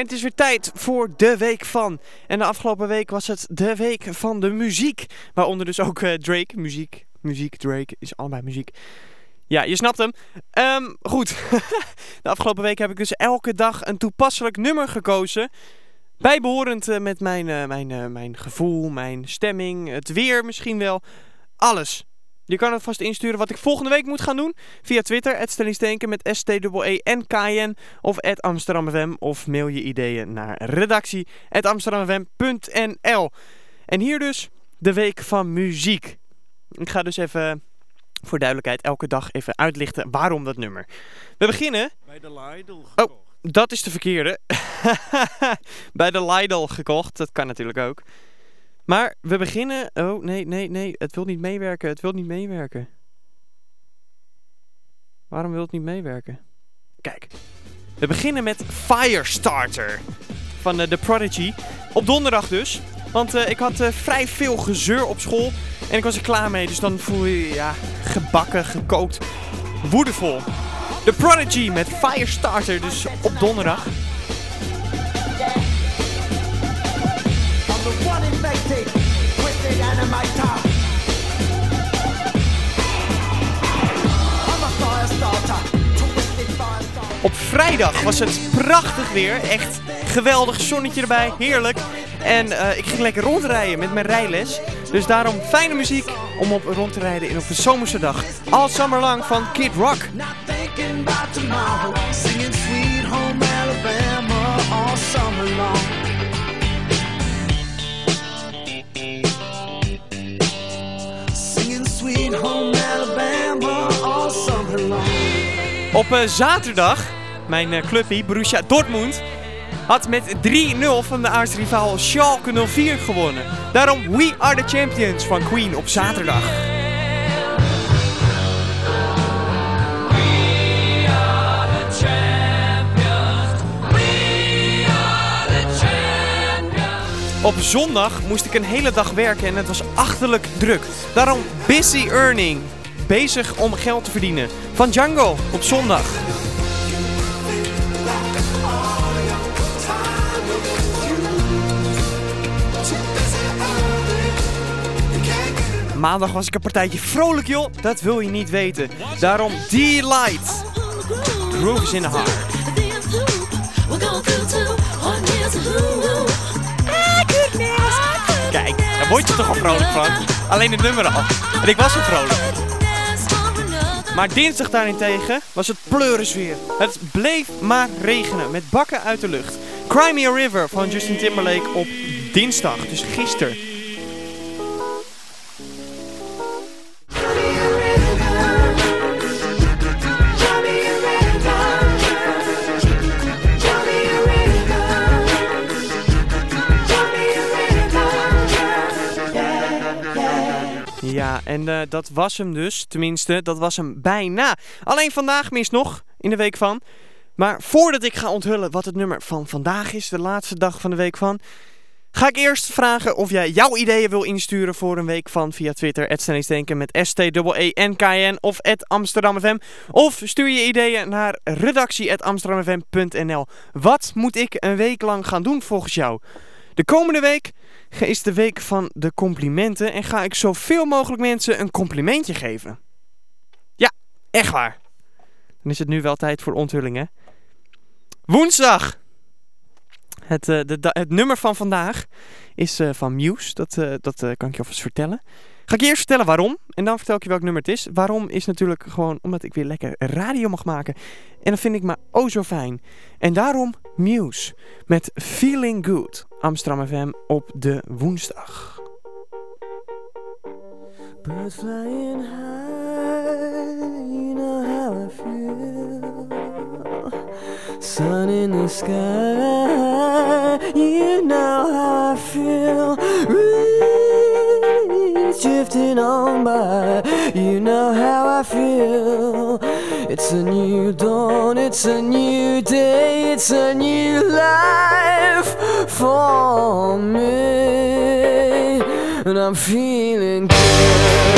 En het is weer tijd voor de week van. En de afgelopen week was het de week van de muziek. Waaronder dus ook Drake. Muziek, Drake is allebei muziek. Ja, je snapt hem. Goed. De afgelopen week heb ik dus elke dag een toepasselijk nummer gekozen. Bijbehorend met mijn gevoel, mijn stemming, het weer misschien wel. Alles. Je kan het vast insturen wat ik volgende week moet gaan doen. Via Twitter, @StanleySteenke met STEENKN of @AmsterdamFM. Of mail je ideeën naar redactie@amsterdamfm.nl. En hier dus de week van muziek. Ik ga dus even, voor duidelijkheid, elke dag even uitlichten waarom dat nummer. We beginnen... Bij de Lidl gekocht. Oh, dat is de verkeerde. Bij de Lidl gekocht, dat kan natuurlijk ook. Maar we beginnen... Oh, nee. Het wil niet meewerken. Waarom wil het niet meewerken? Kijk. We beginnen met Firestarter. Van The Prodigy. Op donderdag dus. Want ik had vrij veel gezeur op school. En ik was er klaar mee. Dus dan voel je je gebakken, gekookt. Woedevol. The Prodigy met Firestarter. Dus op donderdag. Op vrijdag was het prachtig weer. Echt geweldig. Zonnetje erbij. Heerlijk. En ik ging lekker rondrijden met mijn rijles. Dus daarom fijne muziek om op rond te rijden op een zomerse dag. All Summer Long van Kid Rock. Op zaterdag, mijn clubpie, Borussia Dortmund, had met 3-0 van de aartsrivaal Schalke 04 gewonnen. Daarom We Are The Champions van Queen op zaterdag. Op zondag moest ik een hele dag werken en het was achterlijk druk. Daarom Busy Earning. Bezig om geld te verdienen. Van Django op zondag. Maandag was ik een partijtje vrolijk joh. Dat wil je niet weten. Daarom Delight. Groove is in the heart. Kijk, daar word je toch al vrolijk van. Alleen het nummer al. En ik was al vrolijk. Maar dinsdag daarentegen was het pleurisweer. Het bleef maar regenen met bakken uit de lucht. Cry Me A River van Justin Timberlake op dinsdag, dus gisteren. Ja, en dat was hem dus. Tenminste, dat was hem bijna. Alleen vandaag mis nog, in de week van. Maar voordat ik ga onthullen wat het nummer van vandaag is, de laatste dag van de week van, ga ik eerst vragen of jij jouw ideeën wil insturen voor een week van via Twitter, @StanleySteenke met STEENKN of @AmsterdamFM. Of stuur je ideeën naar redactie@amsterdamfm.nl. Wat moet ik een week lang gaan doen volgens jou? De komende week is de week van de complimenten en ga ik zoveel mogelijk mensen een complimentje geven. Ja, echt waar. Dan is het nu wel tijd voor onthullingen. Woensdag. Het nummer van vandaag is van Muse. Dat kan ik je alvast vertellen. Ga ik je eerst vertellen waarom. En dan vertel ik je welk nummer het is. Waarom is natuurlijk gewoon omdat ik weer lekker radio mag maken. En dat vind ik maar zo fijn. En daarom Muse met Feeling Good. Amsterdam FM op de woensdag. Birds flying high, you know how I feel. Sun in the sky, you know how I feel. Breeze drifting on by, you know how I feel. It's a new dawn, it's a new day, it's a new life for me. And I'm feeling good.